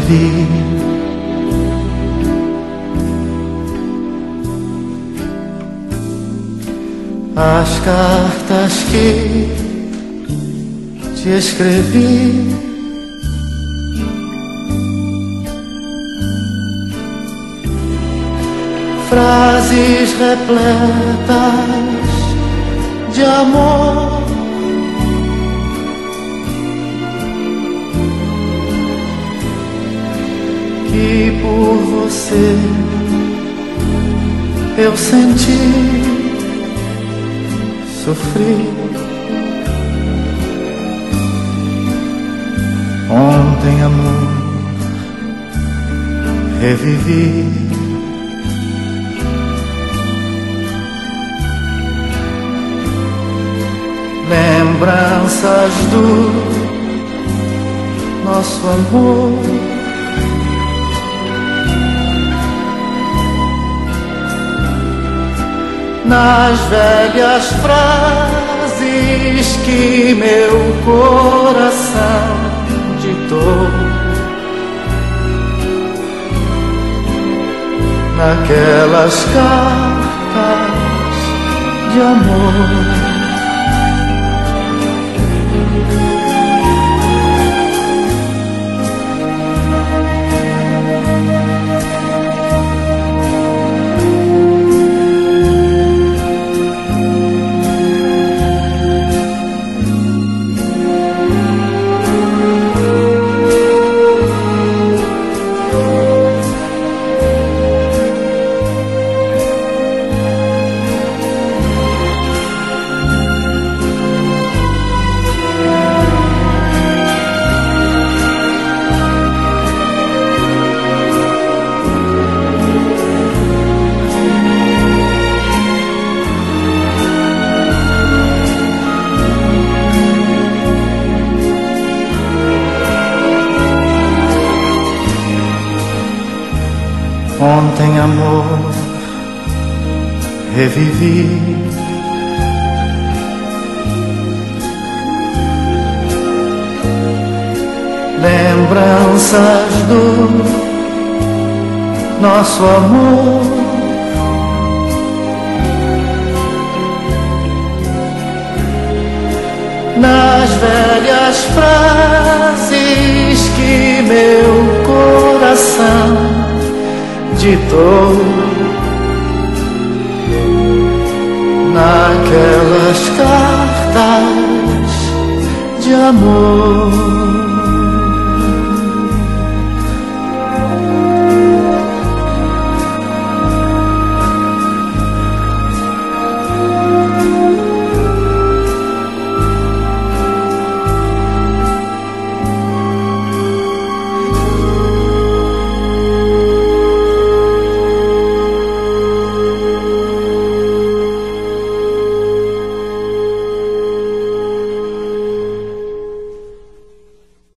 escrevi. As cartas que te escrevi, frases repletas de amor, que por você eu senti, sofri. Ontem, amor, revivi. Lembranças do nosso amor, nas velhas frases que meu coração ditou, naquelas cartas de amor. Ontem, amor, revivi. Lembranças do nosso amor, nas velhas frases que meu coração ditou, naquelas cartas de amor.